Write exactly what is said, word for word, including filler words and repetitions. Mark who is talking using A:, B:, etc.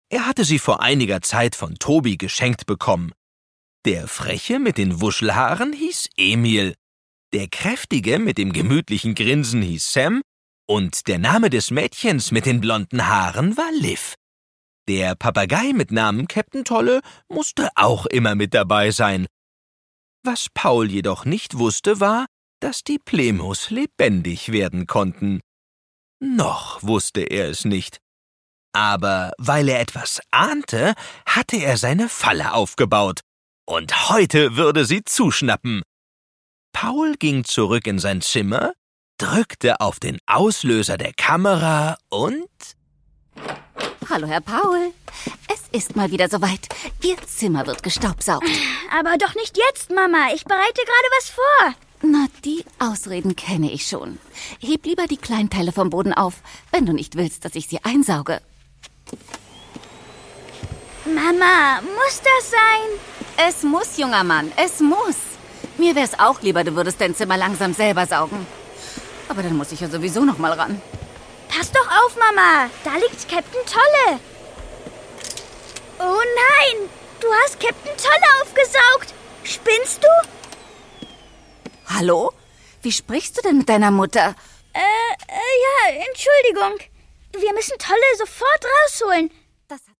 A: Er hatte sie vor einiger Zeit von Tobi geschenkt bekommen. Der Freche mit den Wuschelhaaren hieß Emil, der Kräftige mit dem gemütlichen Grinsen hieß Sam und der Name des Mädchens mit den blonden Haaren war Liv. Der Papagei mit Namen Käpt'n Tolle musste auch immer mit dabei sein. Was Paul jedoch nicht wusste, war, dass die Plemos lebendig werden konnten. Noch wusste er es nicht. Aber weil er etwas ahnte, hatte er seine Falle aufgebaut. Und heute würde sie zuschnappen. Paul ging zurück in sein Zimmer, drückte auf den Auslöser der Kamera und...
B: Hallo, Herr Paul. Es ist mal wieder soweit. Ihr Zimmer wird gestaubsaugt.
C: Aber doch nicht jetzt, Mama. Ich bereite gerade was vor.
B: Na, die Ausreden kenne ich schon. Heb lieber die Kleinteile vom Boden auf, wenn du nicht willst, dass ich sie einsauge.
C: Mama, muss das sein?
B: Es muss, junger Mann, es muss. Mir wär's auch lieber, du würdest dein Zimmer langsam selber saugen. Aber dann muss ich ja sowieso noch mal ran.
C: Pass doch auf, Mama. Da liegt Käpt'n Tolle. Oh nein, du hast Käpt'n Tolle aufgesaugt. Spinnst du?
B: Hallo? Wie sprichst du denn mit deiner Mutter?
C: Äh, äh, ja, Entschuldigung. Wir müssen Tolle sofort rausholen.